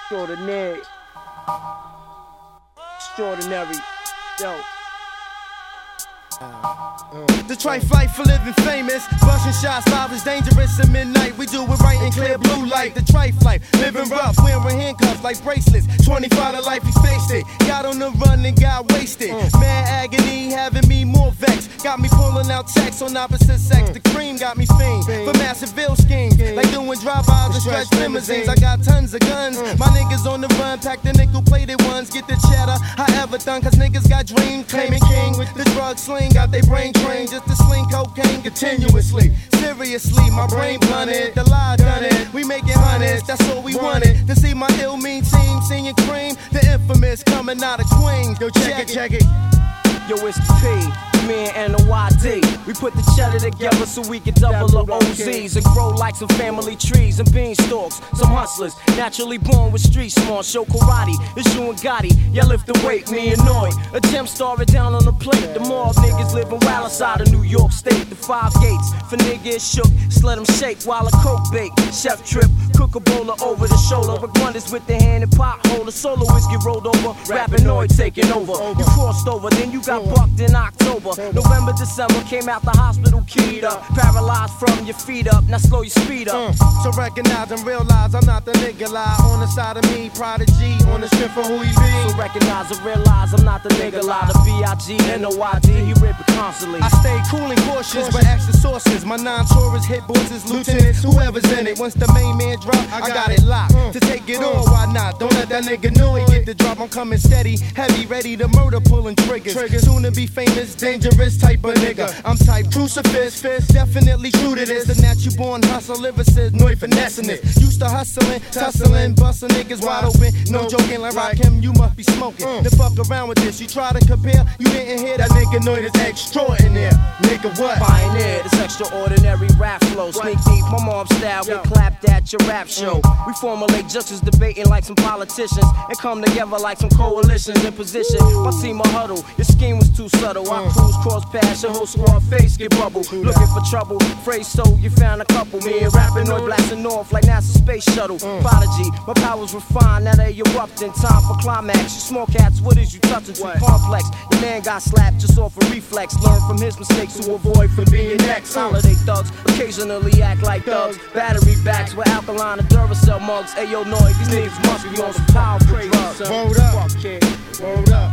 Extraordinary. Extraordinary. Yo. The trife life for living famous. Busting shots, live is dangerous at midnight. We do it right in clear blue light. The trife life, living rough, wearing handcuffs like bracelets. 25 to life, he faced it. Got on the run and got wasted. Mad agony, having me more vexed. Got me pulling out checks on opposite sex. The cream got me fiend for massive bill schemes. Like doing drive-bys and stretch limousines. I got tons of guns. My niggas on the run, pack the nickel-plated ones. Get the cheddar, I ever done, cause niggas got dreams. Claiming king with the drug sling. Got they brain trained just to sling cocaine continuously. Seriously, my brain blunted. The lie done it. We making hundreds, that's all we wanted. To see my ill mean team singing cream. The infamous coming out of Queens. Yo, check it. Yo, it's the P, me and the YD. We put the cheddar together so we can double the OZs and grow like some family trees and beanstalks. Some hustlers, naturally born with street smart. Show karate, it's you and Gotti. Y'all lift the weight, me annoyed. A gem star it down on the plate. The mob niggas living wild outside of New York State. The 5 gates for niggas shook. Just let them shake while a coke bake. Chef trip, cook a bowler over the shoulder. With wonders with the hand and pothole. The solo whiskey rolled over. Rappinoid taking over. You crossed over, then you got bucked in October. November, December, came out the hospital keyed up. Paralyzed from your feet up, now slow your speed up. So recognize and realize I'm not the nigga lie. On the side of me, Prodigy, on the strip for who he be. So recognize and realize I'm not the nigga lie. The B-I-G-N-O-I-D, he rip it constantly. I stay cool and cautious, but extra sources. My non-tourists hit bosses, lieutenants, whoever's in it. Once the main man drop, I got it locked. To take it on, why not? Don't let that nigga know he get the drop. I'm coming steady, heavy, ready to murder, pulling triggers. Soon to be famous, dangerous type of nigga. I'm type crucifix, definitely true to this. The natural born hustle, lyricist, no finessing it. Used to hustling, tussling, busting niggas wide open. No joking, like Rakim, you must be smoking. To fuck around with this, you try to compare, you didn't hear that nigga know this extraordinary. Nigga, what? Pioneer, this extraordinary rap flow. Sneak deep, my mom style, get clapped at your rap show. We formulate justice, debating like some politicians, and come together like some coalitions in position. My team a huddle, your scheme was too subtle. I cruise, cross pass, your whole squad face get bubble. Looking for trouble, phrase so you found a couple. Me and Rappinoid blasting off like NASA space shuttle. Prodigy, my powers refined, now they erupting. Time for climax. You small cats, what is you touching? Too complex. Your man got slapped just off a reflex. Learn from his mistakes to avoid from being next. Holiday thugs occasionally act like thugs. Battery backs with alkaline and Duracell mugs. Ayo, Noid, these niggas must be on some powerful drugs. Hold up, hold up.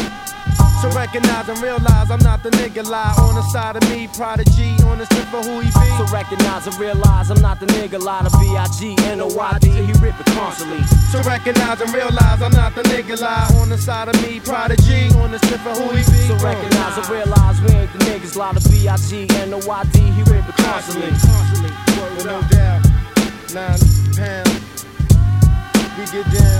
So recognize and realize I'm not the nigga lie. On the side of me, Prodigy, on the strip for who he be. So recognize and realize I'm not the nigga lie. The B-I-G-N-O-I-D, he rip it constantly. So recognize and realize I'm not the nigga lie. On the side of me, Prodigy, on the strip for who he be. So recognize and realize we ain't the niggas lie. The B-I-G-N-O-I-D, he rip it constantly. With no doubt, 9 pounds, we get down.